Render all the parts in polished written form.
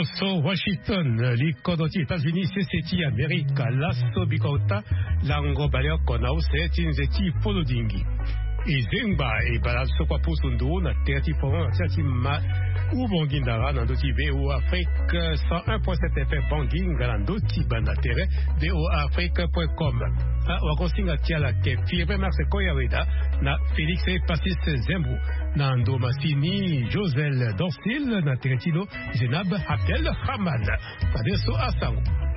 Loso Washington likodoti États-Unis seseti Amerika laso bikota lango baleo konao setinzeti polodingi izengba e balaso kwa pusundu na terti pon tati ma ubongindara nandoti VO Afrique 101.7 FM Banginga nandoti banatere voafrique.com wakosinga tiala ke firme marse koyaweda na Félix Passis Zembrou Nando Massini, Josel Dorsil, na Teretino, Zenab Abdel Hamad. Padeso Asango.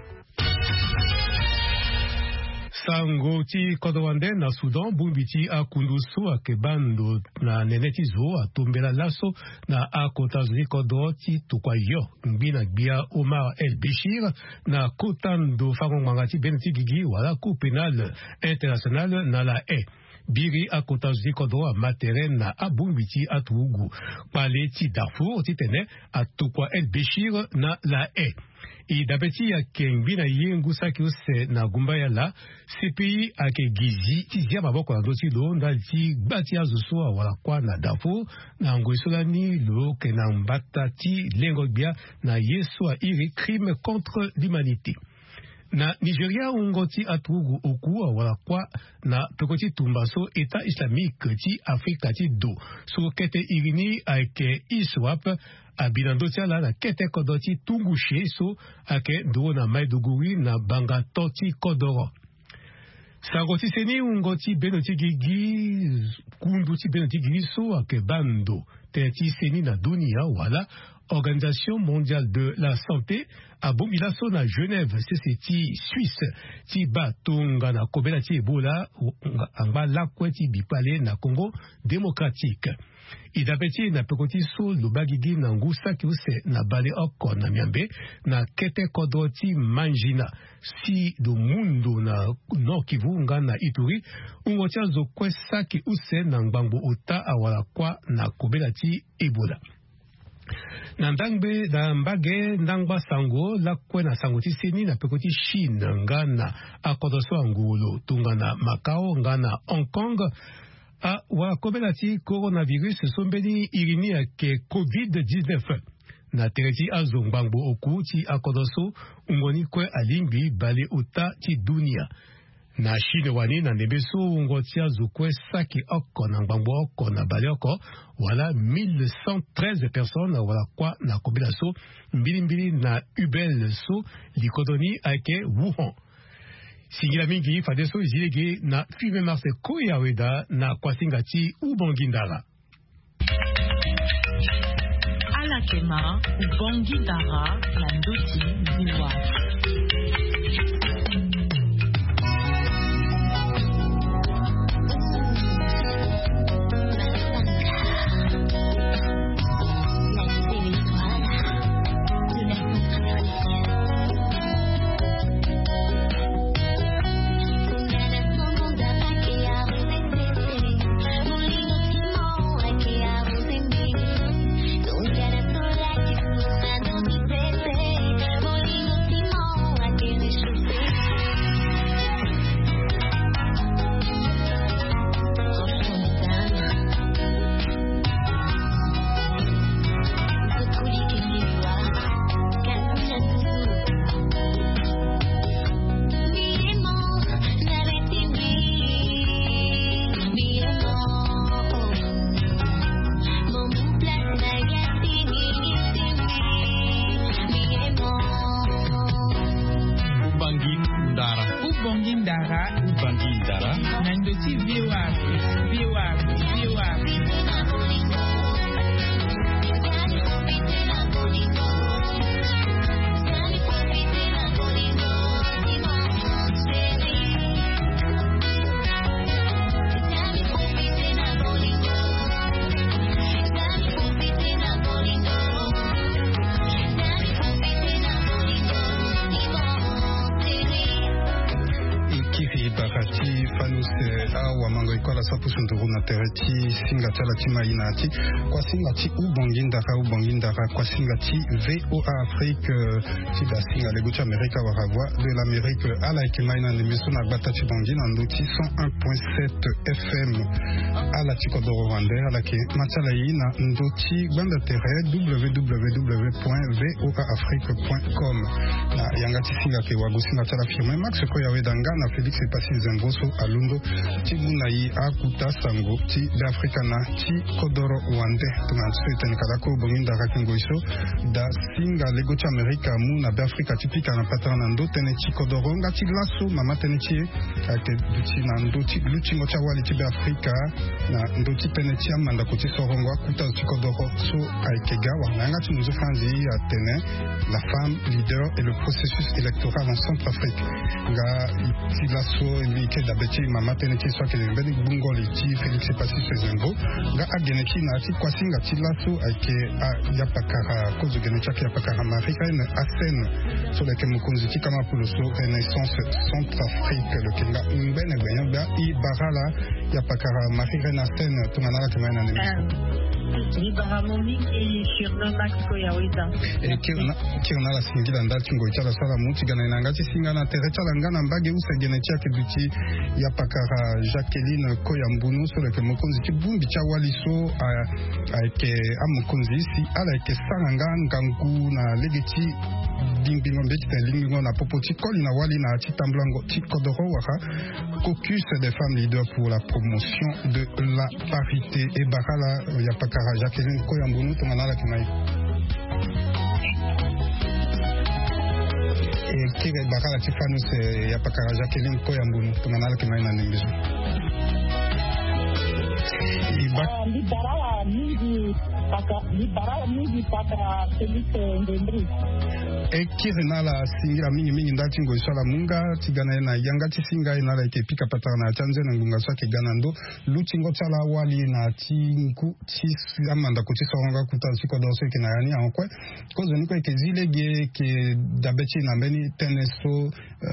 Sango ti kodowande na Sudan, bumbiti a kundusu a kebando na nenetizo a tombela laso na a kotazuni kodoti tukwayo. Mbina gbia Omar El Béchir na kotando faron mangati beneti gigi wala coup pénal international na la haie. Biri a kotazi kodo a materen na abumbiti a tuugu. Pale ti Darfour ti tene a tukwa El Béchir na la haie. I dabeti a kengi na yengu sakiuse na gumbaya la CPI a ke gizi ti zia baboko na doti lo na ti bati azuso a wala kwa na Darfour na ngoisola ni lo ke na mbata ti lengogbia na yeso a iri crime contre l'humanité. Na Nigeria ungoti atugu oku wala kwa na pekoti tumbaso État islamique ti Afrika ti do so kete irini ake iswap abinando tiala na kete kodoti tungushe so ake do na Maiduguri na banga toti kodoro. Sagoti seni ungoti benoti gigi kunduti benoti gigi so ake bando teti seni na dunia wala Organisation mondiale de la santé a bombilaso na Genève CCT Suisse ti batonga na kobela ti Ebola anga lakwe ti bipale na Congo démocratique. Idapeti na pekoti so lubagigi na ngusa kiuse na bale oko na miambe na kete kodoti manjina si do mundo na no Kivu na Ituri ungotia zo kwesa ki use na ngbango ota awala kwa na kobela ti Ebola. Nandangbe na mbage ndangba sango la kwe na sango ti seni na pekoti Chine ngana akodoso angulo tungana Macao ngana Hong Kong a wa kobela ti coronavirus sombeni irini ake COVID-19 na tereti azongbango oku ti akodoso ungoni kwe alimbi bale uta ti dunia. Na Chine wani na nebeso ungotia zukwe saki oko na ngbangbo oko na bale oko wala 1113 personnes wala kwa na kobela so mbili na Hubei so likodoni ake Wuhan. Singila mingi fadeso zilege na firme marse koyaweda na kwasingati ubongindara. Alakema ubongindara na ndoti ziwa. fanuse awa mango ikola sapusu nduru na tereti singa chala tima inati kwa singa ti ubongindara kwa singa ti VOA Afrique ti da singa lego ti Amerika waravwa de l'Amérique ala ikimaina nemiso na gbata ti bongi na ndoti 101.7 FM ala ti kodoro rwanda ala ke machala yi na ndoti gbanda tere www.voafrique.com na yanga ti singa ke wago singa chala firme max ko yawe danga na Felix Epasi Zemboso alundo ti muna yi akuta sango ti d'Africa na ti kodoro rwanda tunga so itani kadako bonginda rakingoiso da singa lego ti Amerika mu na d'Africa ti pika na patana na ndo tene ti kodoro nga ti glaso mama tene ti ake duti na ndo ti luchingo cha wali ti d'Africa na ndo ti tene ti amanda ko ti sorongo akuta ti kodoro so aikega wa nga ti muzo fanzi a tene la femme leader et le processus électoral en Centrafrique nga ti glaso mi ke da beti mama tene ti so ke ben bungoli ti Felix Epasi Zembo nga agene ti na ti kwasinga ti laso ake ya pakara kozo gene cha ya pakara Afrika na asen so le ke mukunzi ti kama puloso renaissance Centrafrique le kenga mbene gbe i barala ya pakara Afrika na asen tungana la kemana ne Libara Momik et Shirna Max Koyawita. Kirna la singila ndal chingo chala sala muti gana inanga ti singa na tere chala ngana mbage usa gene tia ke buti ya pakara Jacqueline Koyambunu so le ke mukunzi ti bumbi cha waliso ke amukunzi si ala ke saranga ngangu na legeti dingbingo mbeki te lingbingo na popoti koli na wali na ti tamblango ti kodoro waka caucus des femmes leaders pour la promotion de la parité et barala ya pakara Jacqueline Koyambunu tongana la kimai et kire barala ti fanus ya pakara Jacqueline Koyambunu tongana la kimai na nimbizo Libara mingi paka Felix Ndendri ekirina la singira mingi ndati ngo isala munga tigana na yanga ti singa ina la ke pika patana na chanze na ngunga sa ke ganando lutingo tsala wali na tinku ti amanda ko ti songa kuta ti ko doso ke na yani ankwe ko zoni ko ke zilege ke dabeti na beni teneso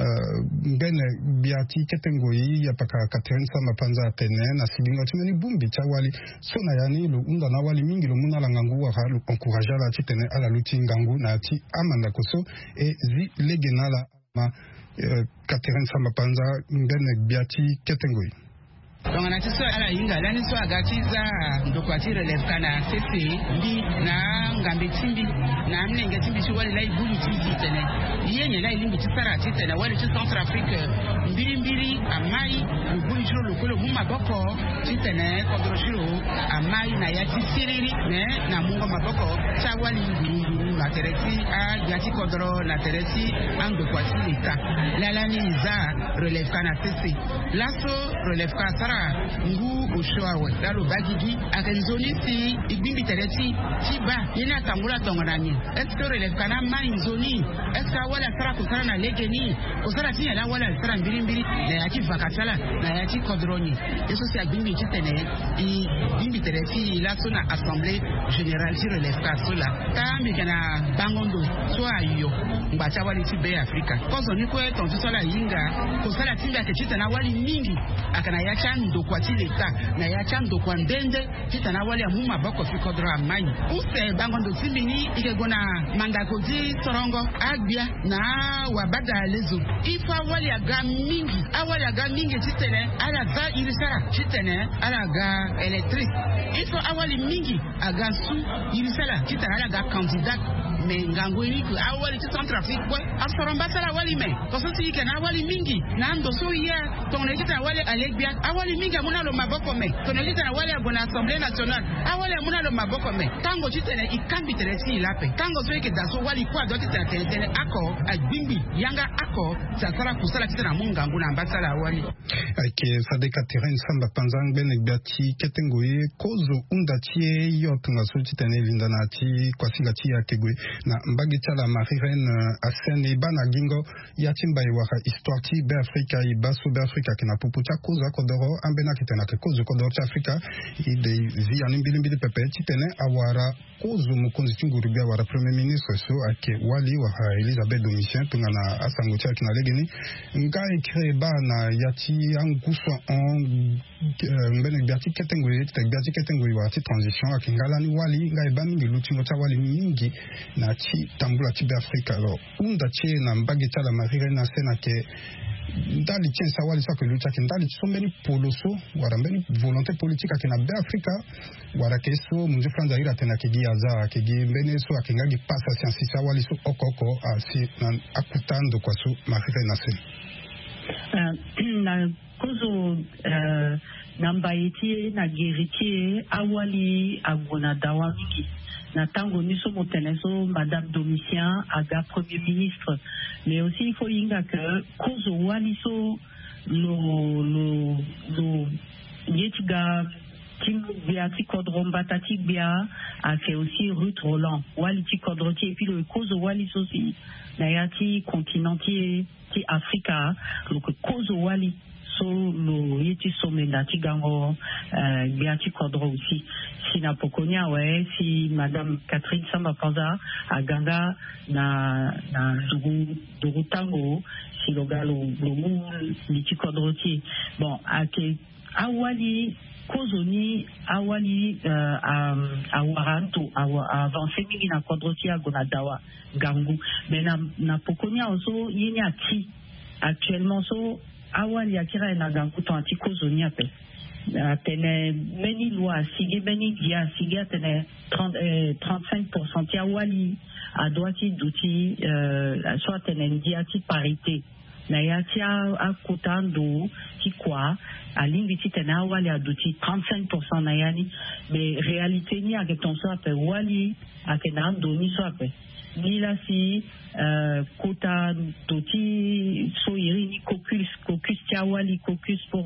ngene biati ketengoyi ya paka Catherine Samba Panza tene na silingo ti ni bumbi cha wali so na yani lo unda na wali mingi lo muna la ngangu wa ha lo encourager la ti tene ala lutingangu na ti amanda so e zi legenala ma Catherine Samba Panza ngene biati ketengoi donc na tiso ala inga lani so agatiza ndokwati relève kana sese ndi na ngambe timbi na mnenge timbi chi wali lai bulu timbi tene yenye lai limbi tisara tene wali ti Centrafrique mbiri amai bulu chiro lokolo muma boko tene kodroshiro amai na yati siriri ne na mungo maboko cha wali nguru na tereti a yati kodro na tereti andokwati leta lalani za relève kana sese laso relève kana sara ngu ushoawe dalo bagigi akanzoni si igbimbi tereti tiba ina tangula tongorani esko relève kana mai zoni eska wala sara kusara na legeni kusara tinya la wala sara mbiri na yaki vakatala na yaki kodroni eso si agbimbi titene i bimbi tereti la sona assemblée générale si relève ka sola tambi kana bangondo so ayo mbacha wali tibe Afrika kozo ni ko tonto sola yinga kusara timba ke titana wali mingi akana yacha ndokwati leta na yacha ndokwa ndende titana wali amuma bako fi kodra amai use bangondo timbini ikegona mandakoji sorongo agbia na wabada lezo ifa wali aga mingi titene ala za irisara titene ala ga electric ifa awali mingi aga su irisara titana ala ga candidat me ngangweni ku awali ti Centrafrique boy asoramba sala wali me kososi ikena awali mingi na ndo so ya tonne titana wali alegbia awali mingi amuna lo maboko me tonne titana wali agona Assemblée nationale awali amuna lo maboko me tango titene ikambi teresi ilape tango so ike daso wali kwa do titana tene ako agbimbi yanga ako sasara kusala titana mungangu na ambasala awali ake sadeka Catherine Samba Panza ngene biati ketengoye kozo unda tie yo tunga so titene linda na ti kwasinga ti akegwe na mbageta la Marie-Reine Asen Iba na gingo yatimba iwaka histoire ti be Afrika ibaso be Afrika kina pupucha koza kodoro ambena kitena ke kozo kodoro ti Afrika ide zi animbilimbili pepe titene awara kozo mukonzi chunguru bia wara premier ministre so ake wali wa Elisabeth Domitien tungana asango tia kina legeni nga ekre ba na yati anguso on mbene biati ketengwe wa ti transition akingala ni wali nga ibami ngi lutingo ta wali mingi na ti tambula ti be Afrika lo unda che na mbageta la Marie-Reine Asen ake ndali tien sa wali sa ke lucha ke ndali sombeni poloso wara mbeni volonté politique akina be Afrika wara keso munzi franza ira tena ke giaza ke gi mbene so akinga gi passa science sa wali so okoko asi na akutando kwa so Marie-Reine Asen na kozo namba iti na geritier awali agona dawa mingi na tango niso moteneso Madame Domitien aga Premier ministre, mais aussi il faut inga que kozo waliso lo yetiga timu biati kodromba tati bia a fait aussi Ruth Roland waliti kodroti et puis le kozo waliso si na yati continentier ti Afrika donc kozo wali so lo yeti somenda ti gango biati kodro aussi sina pokonia we si Madame Catherine Samba Panza a ganga na dugu tango si logalo lomu liti kodroti bon ake awali kozoni awali awaranto avancé mingi na kodroti agona dawa gangu mais na pokonia also yenya ti actuellement so awali akira na gangu to anti kozoni ape tene meni loi sige meni dia sige tene 35% ti awali a droiti duti soit tene dia ti parité na ya ti akutando ti kwa alingi ti tene awali a duti 35% na yani mais réalité ni ake tonso ape wali ake na ndoni so ape ni la si kota doti so iri ni caucus ti awali caucus pour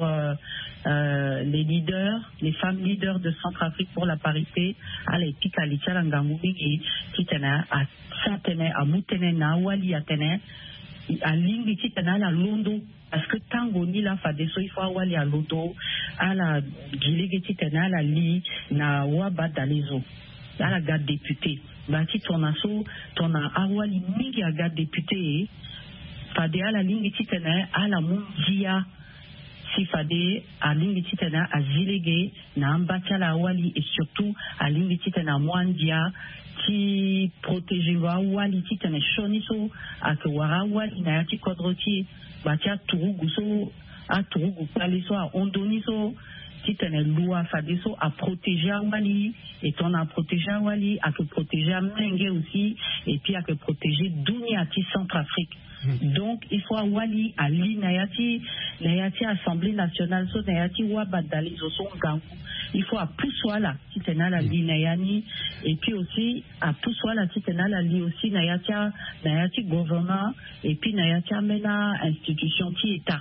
les leaders, les femmes leaders de Centrafrique pour la parité à l'épique à l'Itala Ngangoubigi qui tenait à Satene, à Moutene, na Wali à Tene, à Lingi qui tenait à Londo. Parce que tango ni la fadeso il faut Wali à Londo, à la Giligi qui tenait à la Li, na Waba Dalizo, à la garde députée. Bati ton asso, ton Awali Mingi à garde députée, fade à la Lingi qui tenait à la Mundia. Si fade a lingi titana a zilege na ambata la wali et surtout a lingi titana mwandia qui protège wa wali titana shoniso a que wara wali na yati kodroti batia turugu so a turugu paliso a ondoniso titana loi fade so a protéger wali et on a protégé wali a que protéger menge aussi et puis a que protéger dunia ti Centrafrique. Donc il faut wali ali nayati Assemblée nationale so nayati wabadali zo son gangu il faut à Poussoala si tena la li nayani et puis aussi à Poussoala si tena la li aussi nayati gouvernement et puis nayati mena institution ti état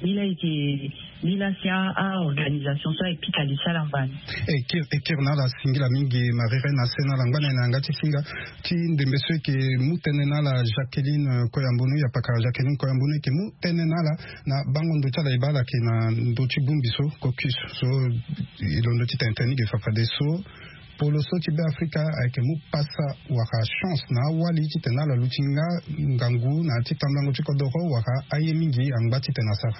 Lila sia a organisation so et puis kalisa lambani et kirna la singila mingi Marie-Reine Asen na lambani na ngati singa ti ndembeso ke mutene na la Jacqueline Koyambunu ya paka Jacqueline Koyambunu ke mutene na la na bango ndo tala ibala ke na ndo ti bumbiso caucus so ilondo ti tenteni ke fafade so polo so ti be Afrika ayeke mu pasa waka chance na wali ti tena la lutinga ngangu na ti tambango ti kodoro waka aye mingi angba ti tena sara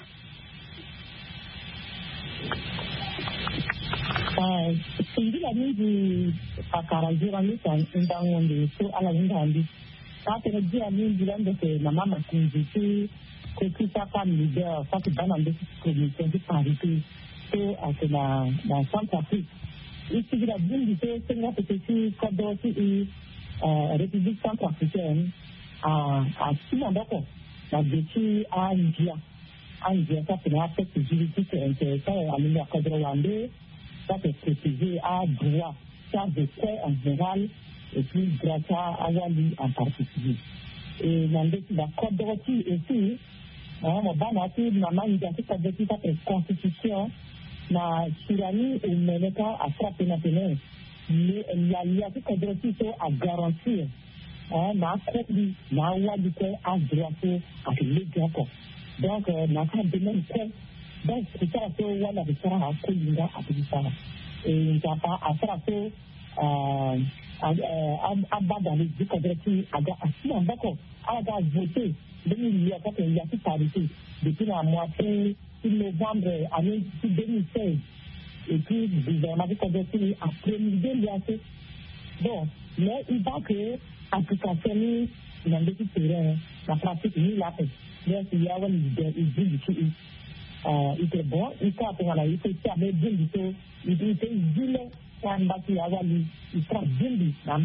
singila mingi akarazira mita ndangonde so ala ngandi ta tena dia mingi lande ke na mama kunzi ti ko ti sa femme leader sa ti bana mbe commission de parité so atena na Centrafrique ici la ville de Senga petit Kodoti République centrafricaine à Simandoko la défi à India ça fait un fait juridique intéressant à l'Union Kodrowande ça fait précisé à droit ça de quoi en général et puis grâce à Wali en particulier et dans la Kodroti aussi on va dire que la constitution na Sirani et Meneka a frappé na tene mais il y a tout kodroti so a garantir na kobi na wali ke azrato ak legako donc na ka de même que donc c'est ça que wala de ça a kolinga ak ça et ça pas après que abada les dicodreti aga assis en bako aga voté il y a tout arrêté depuis la moitié de novembre année 2016 et puis le gouvernement dicodreti a promulgué l'IAC. Bon, mais il va que application dans le terrain, la pratique ni la paix. Donc il y a un leader, il dit que il était bon, il s'est appelé, il s'est appelé bien, il était vilain, il awali, il frappe bien,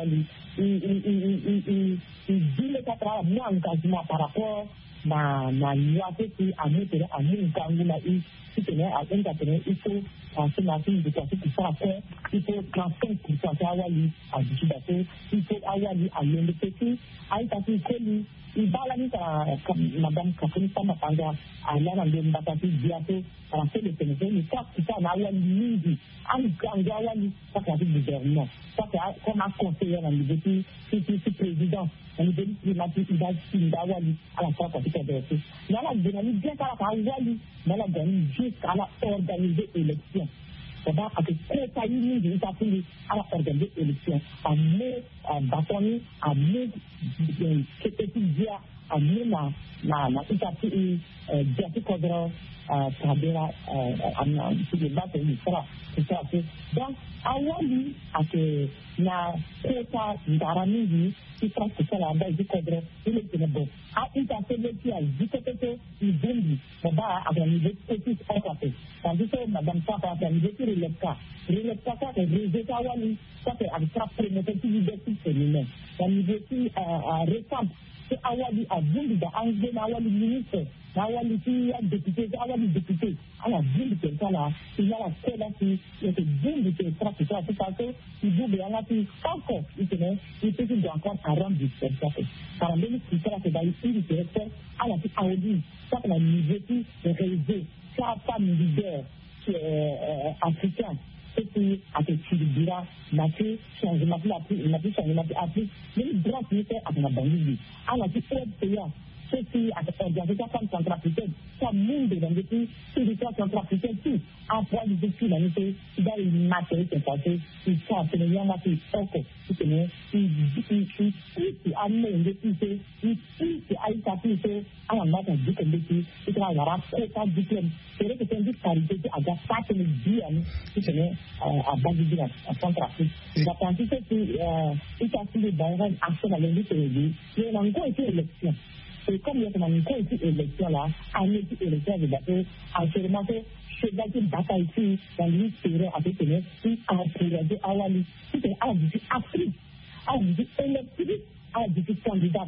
il dit le quatre mois engagement par rapport à la loi qui a mis à Mungangula, il tenait à intervenir, il faut penser la fille de passer tout ça à faire, il faut 35% à Awali à Dichibato, il faut Awali à l'NDPC, à Itati Koli, il va la mise comme Madame Kafuni Samapanga, à l'Anandem Batati Diato, à faire le Sénégal, mais ça, c'est ça, Awali Mindi, Awali, ça c'est avec le gouvernement, ça c'est comme un conseiller dans le défi, c'est président. On est venu climatique, il va Awali à la fois quand il est adressé. Mais la dynamique bien qu'à la Awali, mais la dynamique jusqu'à la organiser élection. C'est-à-dire que quand il y a une étape à la organiser élection, à me bâtonner, à me dire, à me la étape diatique kodro tabera sur le bateau du sera. Donc, Awali, à que la quota d'Aramidi, qui passe que ça la base du kodro, il est bon. À une personne qui a dit que il dit, mais bah, avec un niveau petit encapé. Tandis que Madame Papa a mis sur le cas. Le cas, c'est le Awali, ça c'est avec sa première liberté féminine. Un niveau qui récent. Awali a dit que Angela Awali ministre, Awali qui a député, Awali député, à la ville de Kala, il y a la seule qui est ville de pratique, c'est parce que il veut bien la fille encore, il peut encore à rendre du spectacle. Par exemple, il sera que dans le directeur, à la fille Awali, ça c'est la niveau qui est réalisée, ça femme leader africaine. Et puis, à ce qu'il n'a fait changement de l'appli, mais le grand ministère a la bandit. À la vie payant, ce qui a organisé comme centrafricaine, ça monde dans le pays, c'est des centrafricaines qui, après les défis, il a une matière qui est passée, il s'est appelé Yana qui est encore, il a amené le pays, il a établi à la matin du Québec, il a rappelé ça du Québec. C'est vrai que c'est une disparité qui a déjà fait le bien, qui tenait à Bagdad, en Centrafrique. La quantité qui est assez de barrages à la l'industrie, il y a encore été élection. Et comme il y a une élection là, une élection de bateau, actuellement, c'est là qu'il bataille ici, dans l'histoire avec les qui a présenté Awali, qui est à Afrique, à électrique, à des candidats.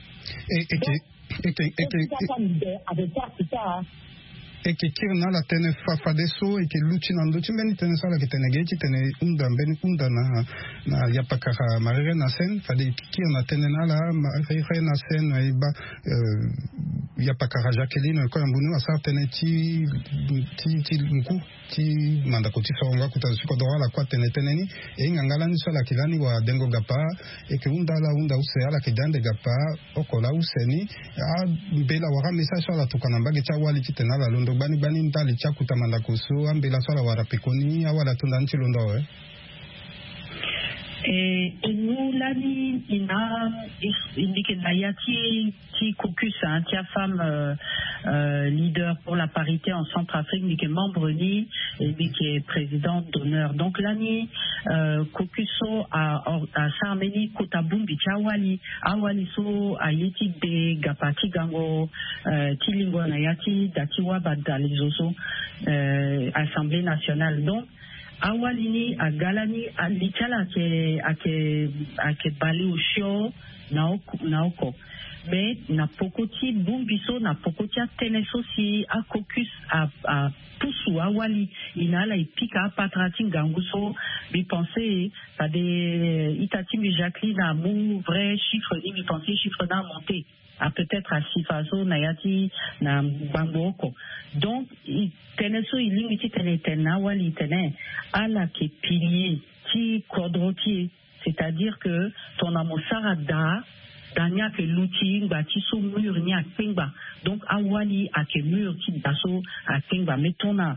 Et que kirna la tene fafadeso et que luchina ndochi mbeni tene sala que tene gechi tene unda mbeni unda na yapakara marire na sen fade kirna tene na la marire na sen iba yapakara Jacqueline ko mbunu asa tene ti nku ti manda ko ti songa kutasu ko dola kwa tene ni e ngangala ni sala kilani wa dengo gapa e que unda usea que dande gapa okola useni a bela wa message sala tukana mbage cha wali tena la londo bani ntali cha kutamanda kusu ambela swala warapikoni awala tundanchi londo et nous l'année il a indiqué Nayati qui caucus tia femme leader pour la parité en Centrafrique qui est membre ni et qui est présidente d'honneur donc l'année caucuso à Sarmeni Kotabumbi Chawali awali so ayeti de gapati gango tilingo Nayati datiwa badalizoso Assemblée nationale donc Awalini a galani a litala ke bali au show naoko mais na pokoti bumbiso na pokoti a teneso si a caucus a pusu awali inala ipika patrati ganguso bi penser à des itatimi Jacqueline a mou vrai chiffre ni bi penser chiffre n'a monté à peut-être à Sifaso Nayati na Bamboko donc il teneso il limite tenena wali tenen ala ke pilier qui cordrotier c'est-à-dire que ton amosarada danya ke luti ngati so mur ni akpengba donc awali ake mur ti daso akpengba metona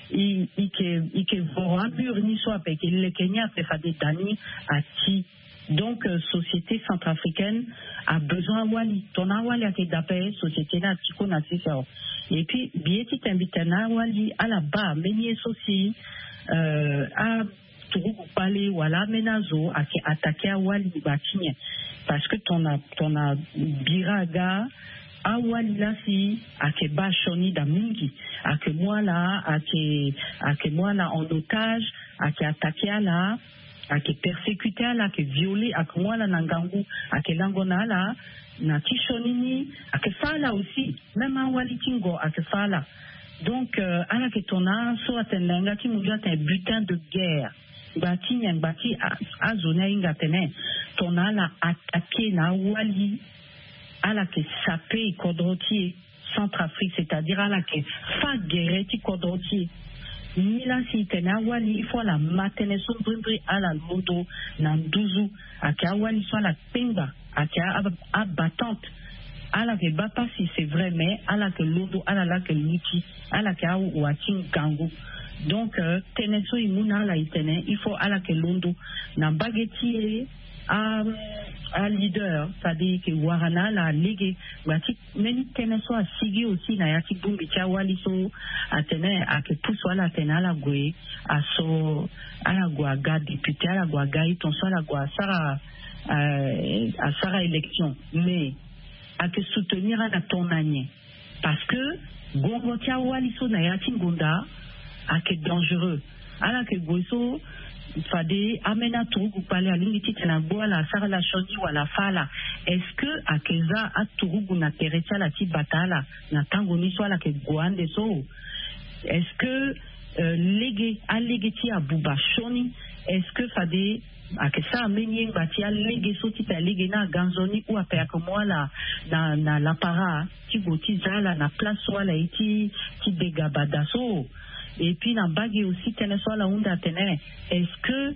ike vora mur ni so avec le Kenya te fa des dani ati donc société centrafricaine a besoin awali ton awali ake d'appel société na tiko na sisa et puis bieti t'invitana awali à la bas menier soci a Tourou Palais wala menazo ake attaquer awali bakinye parce que ton a biraga awali la si ake bashoni da mingi ake moi là en otage ake attaquer là ake persécuter là ake violer ake moi là nangangu ake langona là na tishonini ake fala aussi même awali tingo ake fala donc ala ke tona so atendenga ti munja un butin de guerre bati nyangati a zona inga tene tona la attaqué na wali ala ke sapé kodrotier Centrafrique, c'est-à-dire ala ke fa guerre ti kodrotier ni la si tena wali il faut la matene son brimbri ala lodo na nduzu aka wali so la pemba aka abattante ala ke bapa si c'est vrai mais ala ke lodo ala la ke luti ala ka watin gangu. Donc, teneso imuna la itene, il faut à la que londo na bageti à leader, c'est-à-dire que warana la ligue, bati meni teneso a sigi aussi na yati bumbi cha waliso atene a que tout soit la tena la gwe a so à la guaga député à la guaga ton soit la gua sara à sara élection, mais à que soutenir à la tonanie parce que gongo cha waliso na yati gonda ake dangereux ala ke goso fade amena turugu pale alingiti tena boala sara la choni wala fala est-ce que akeza aturugu na terecha la ti batala na tango ni swala ke goande so est-ce que lege ti abuba choni est-ce que fade akesa amenye ngati alege so ti lege na ganzoni ou apea ko mola na la para ti goti zala na place wala iti ti begabada so. Et puis na bagi aussi tene so la unda tene est-ce que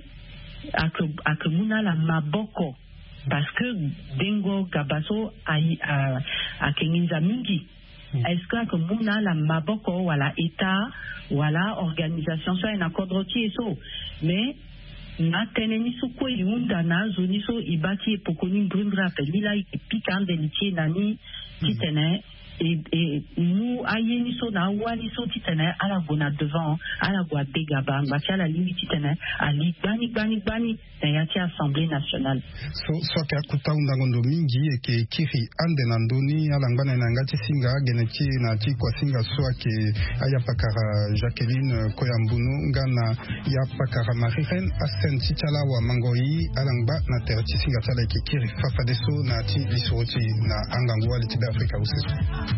ak muna la maboko parce que dengo gabaso a keninza mingi est-ce que ak muna la maboko wala état wala organisation so en accord rotier so mais na tene ni so ko unda na zoni so ibaki pokoni brindra pelila pikan delitie nani titene. Et nous, ayeni so na wali so titene ala gona devant ala gwa degaba ngati ala limite titene ali bani na yati assemblée nationale so ke akuta undangondo mingi eke kiri ande nandoni ala ngana na ngati singa geneti na ti kwa singa so ke aya pakara Jacqueline Koyambunu ngana ya pakara Marie-Reine Asen Tichala wa Mangoi ala ngba na terti singa tala ke kiri fafadeso na ti lisoti na angangwa li tibe Afrika useso.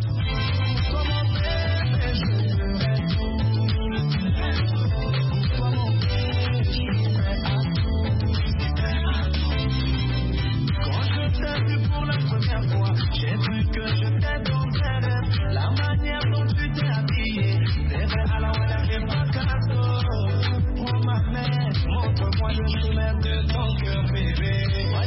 Pour la première fois, j'ai vu que je t'ai tombé. La manière dont tu t'es habillé, c'est vrai, alors elle avait pas cadeau. Prends ma main, montre-moi le chemin de ton cœur, bébé.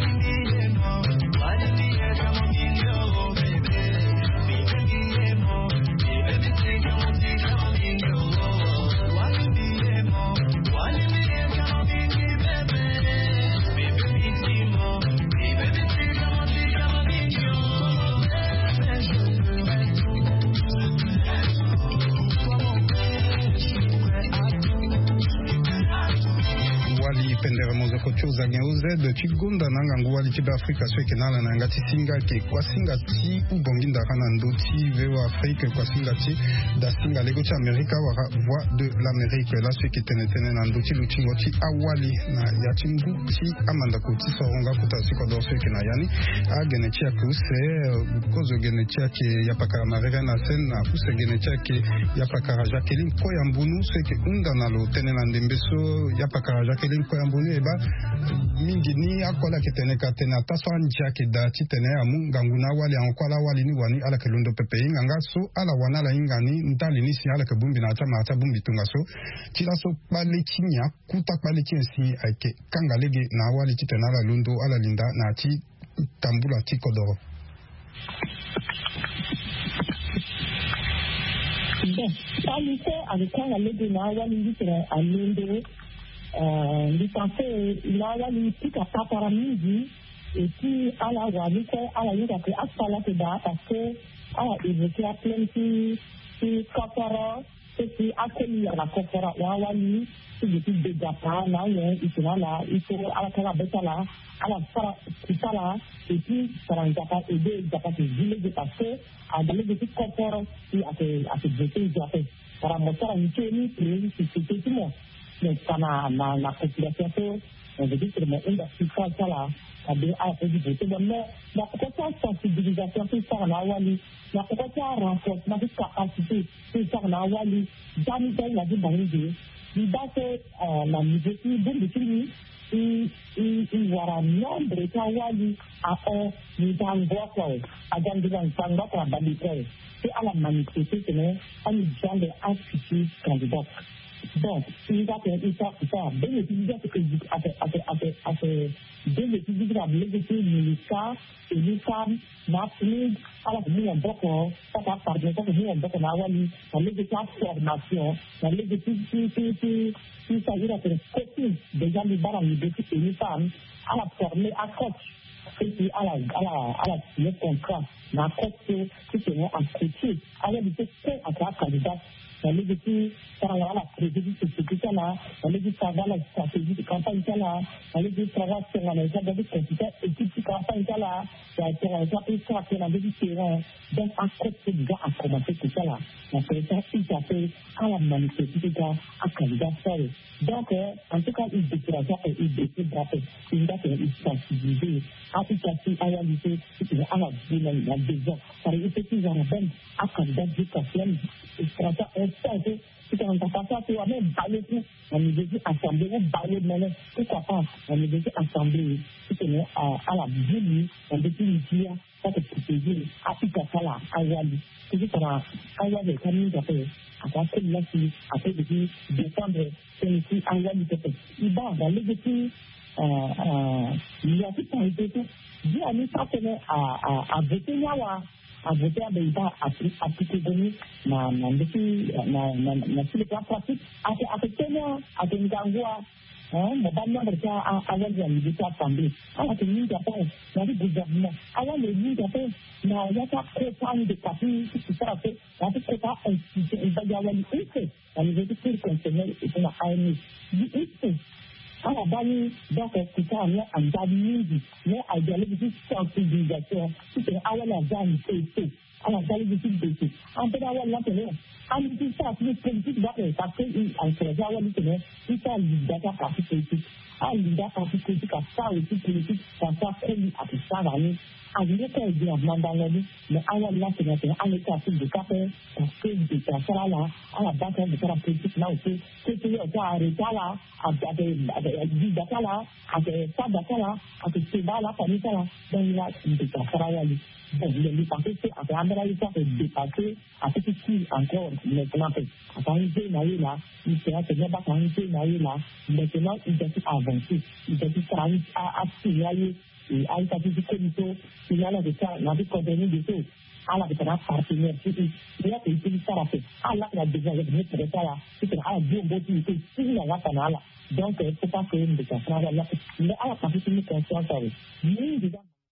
Kochoza nyauze chigunda nanga nguwali chiba Afrika sweke nala nanga tisinga ke kwa singa ti ubonginda kana ndoti veo Afrika kwa singa ti da singa lego cha Amerika wara voix de l'Amérique la sweke tenetene na ndoti luchingo ti awali na yatingu ti amanda kuti soronga kuta siko do sweke na yani agene chia kuse kozo gene chia ke yapakara Marie-Reine Asen na kuse gene chia ke yapakara Jacqueline Koyambunu sweke unda nalo tenena ndembeso yapakara Jacqueline Koyambunu mbunu eba mingi ni akola ketene katena taso anja keda titene amu nganguna wali ankola wali ni wani ala kelundo pepe nganga so ala wana la ingani ntali ni si ala kebumbi na ata mata bumbi tunga so tila so pale chinya kuta pale chinsi ake kangalege na wali titena ala lundo ala linda na ti tambula ti kodoro. Bon, qualité avec kangalege na wali titena alundo l'essentiel là il pique à papara midi et puis à la wali à la yuga que asala que da parce que à la évoquer à plein qui papara et puis à quel à la papara wali c'est depuis déjà pas là il faut là il faut à la kala beta là à la ça là et puis ça va pas aider ça pas aider de passer à dans les petits papara qui a fait jeter déjà fait para mostrar a ni prévu c'est tout le monde. Mais karena la population itu jadi terima industri salah ada apa di situ dan nak kita sensibilisasi itu sangat awali nak kita renforcement de capacité itu sangat awali dan lagi banyak di base la université de Chili i wara nombre awali apa di tangguh kau akan dengan tangguh terbalik c'est à la manifestation ne on vient de activités candidat. Bon, il va faire ça. Dès le début, dès le début de la militaire et les femmes, n'appliquent à la vie en beaucoup, ça va par exemple vie en beaucoup, dans les formation, dans les il s'agit d'être copine, déjà les barres en liberté et les femmes, à la former à coach. Et puis à la contrat, la coach qui se met en côté, à la vitesse à la candidate. Lalu jadi orang orang prediksi seperti mana, lalu jadi sahaja strategi kampanye lah, lalu jadi sahaja penganalisan dari kita ekip kampanye lah, dan penganalisan itu akan ada di sana dan akut juga akan masuk ke sana. Nah, mereka itu alam manusia kita akan dasar. Donc, en tout cas, il décourage et il décourage, il va faire une sensibilité, application à la réalité, c'est à la vie, la besoin. Par exemple, si j'en ai akan d'éducation, il sera ça, si on n'a pas ça, tu vas même bailler tout, on est déjà assemblé, on baille maintenant, pourquoi pas, on est déjà assemblé, si on est à la vie, on est déjà ça te protéger, application là, à Wali, c'est juste à Wali, comme nous appelons, à partir de là, après depuis décembre, c'est ici à Wali, il va dans les petits, il y a tout un peu tout, dit à nous partenaires à voter là, à voter à des gens appliqués données na sur le plan pratique à tenir à des gangwa mais banyak mereka awal yang bisa ambil awal ini dapat dari gouvernement awal ini dapat na ya tak kota de tapi secara tapi kota institusi bagian itu dan itu konsener itu na ini itu ala bani donc kita hanya anda midi ne ideology sensibilisation itu awal yang itu ala ideology itu antara awal yang itu anti strategy politique d'après parce que entre awal itu ne kita data politique data politique ça aussi politique ça comme à ça là avec que il y a mandalani mais awal là c'est un état de café parce que de ça là à la base de la politique là aussi c'est que ça arrête là avec data là avec ça data là avec ce là famille là donc là de ça là bon le passé c'est après Amérique ça fait dépasser à ce qui encore maintenant arrivé là il sera déjà pas arrivé là maintenant il doit avancer il doit travailler à signaler et à établir des comités il y a là de ça la vie coordonnée de tout à la différence partenaire il y a des choses à faire à la déjà de mettre ça là c'est à bien motivé il y a là ça là donc faut pas que une de ça là mais à la partie de conscience oui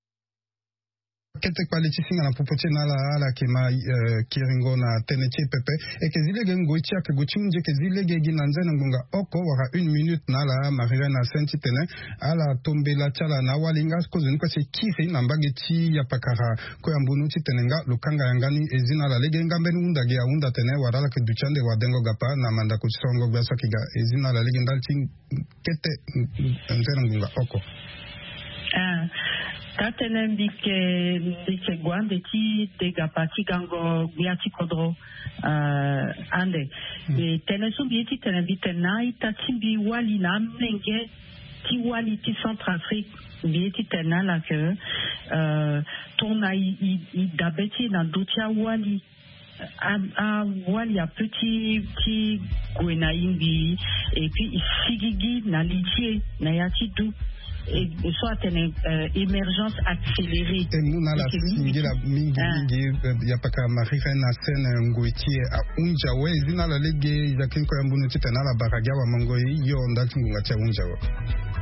kete kwali chisinga na popote na la kema kiringo na teneche pepe e kezilege ngoitia ke gochimje kezilege ginanza ngonga oko waka 1 minute na la Maria na senti tene ala tombela chala na walinga kozuni kwa se kise na mbageti ya pakara ko ya mbunu tenenga lukanga yangani ezina la lege ngambeni undage ya unda tene warala ke duchande wadengo gapa na manda ko songo gasa kiga ezina la lege ndalti kete nzena ngonga oko Tatene mbike gwande ti degapati gango biati kodro ande tene sumbi ti tene bitenai tatimbi wali na mnenge ti wali ti Centrafrique bi ti tenala que tona i dabeti na dotia wali a wali a petit gwenaimbi et puis sigigi na litie na yatitu et soit une émergence accélérée. Et nous na la singira mingi ya paka marika na scène ngoitie a unjawe zina la lege ya kinko ya mbunu tita na la baragawa mangoi yo ndati ngunga cha unjawe.